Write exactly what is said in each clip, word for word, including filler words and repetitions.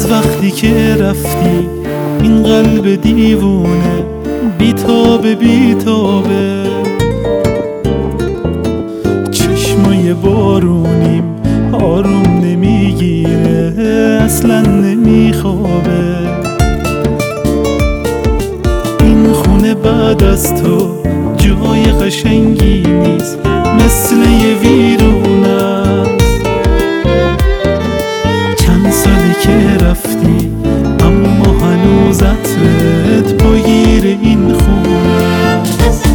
از وقتی که رفتی این قلب دیوونه بیتابه بیتابه، چشمای بارونیم آروم نمیگیره اصلا نمیخوابه. این خونه بعد از تو جای قشنگی نیست، مثل یه ویرون است. چند ساله که رفتی اما هنوز عطرت پاگیر این خونه است.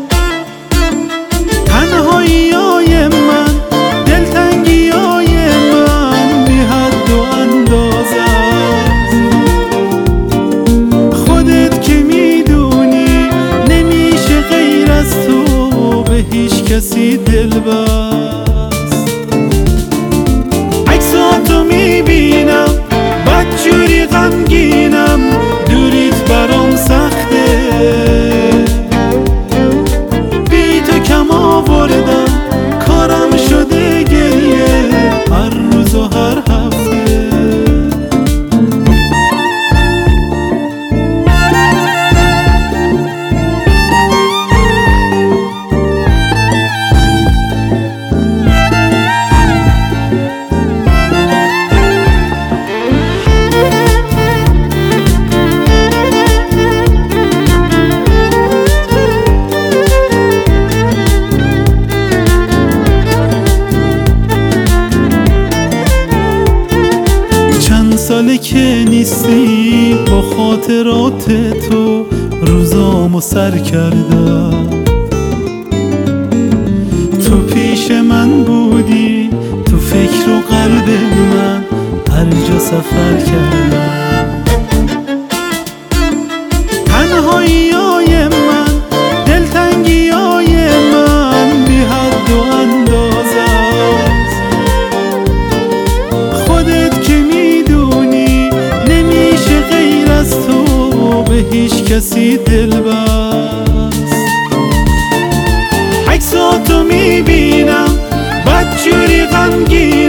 تنهایی های من، دلتنگی های من بی حد و اندازه است. خودت که میدونی نمیشه غیر از تو به هیچ کسی دل بست. عکساتو میبینم بدجوری غمگینم، دوریت برام سخته. بی تو کم آوردم کارم شده گریه هر روز و هر هفته. ساله که نیستی با خاطرات تو روزامو سر کردم. تو پیش من بودی، تو فکر و قلب من هر جا سفر کردم. تنهایی های من، دلتنگی های من بی حد و اندازه است. خودت که به هیچ کسی دل بست. عکساتو میبینم بدجوری غمگین